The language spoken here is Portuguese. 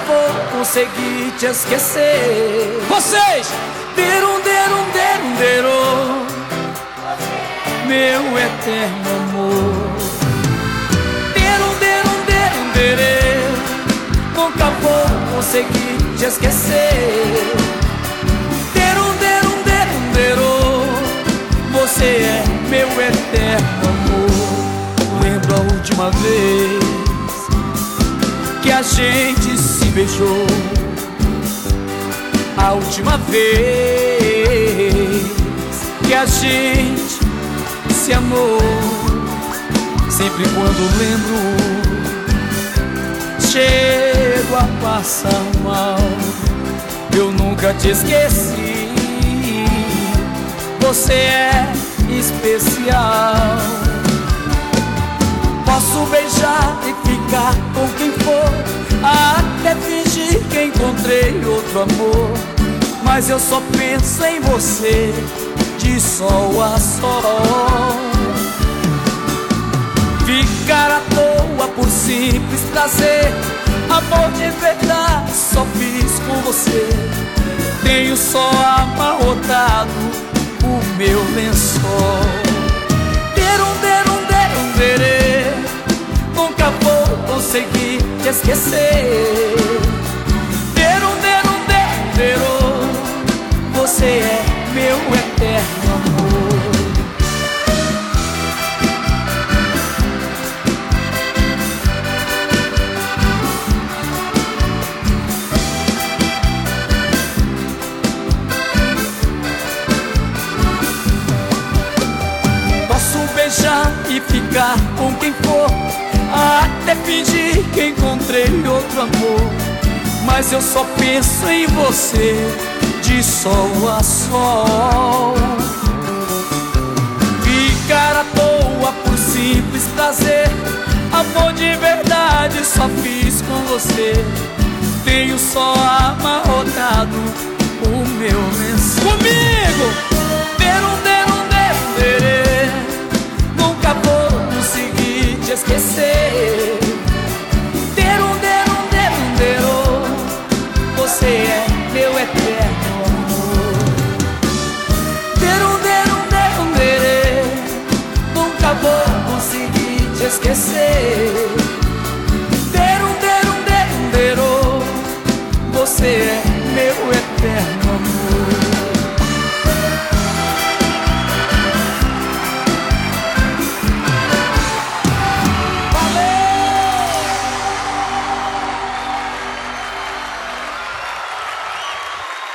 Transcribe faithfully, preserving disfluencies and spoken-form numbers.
vou conseguir te esquecer. Vocês! Derum, derum, derum, derum, meu eterno amor. Derum, derum, derum, derum, nunca vou conseguir te esquecer. Derum, derum, derum, derum, você é meu eterno amor. Lembro a última vez que a gente se beijou, a última vez que a gente se amou. Sempre quando lembro, chego a passar mal. Eu nunca te esqueci, você é especial. Posso beijar e ficar com quem for, até fingir que encontrei outro amor, mas eu só penso em você de sol a sol. Ficar à toa por simples prazer, amor de verdade só fiz com você. Tenho só amarrotado o meu lençol. Derum, derum, derum, derê, nunca vou conseguir te esquecer. Derum, derum, derum, derum, você é meu eterno amor. Posso beijar e ficar com quem for, até fingir que encontrei outro amor, mas eu só penso em você de sol a sol. Ficar à toa por simples prazer, amor de verdade só fiz com você. Tenho só amarrotado o meu lençol. Comigo! Derum, derum, derum, derê, nunca vou conseguir te esquecer. Derum, derum, derum, derum, você é meu eterno amor. Derum, derum, derum, derê, nunca vou conseguir te esquecer. Derum, derum, derum, derum, você é meu eterno amor.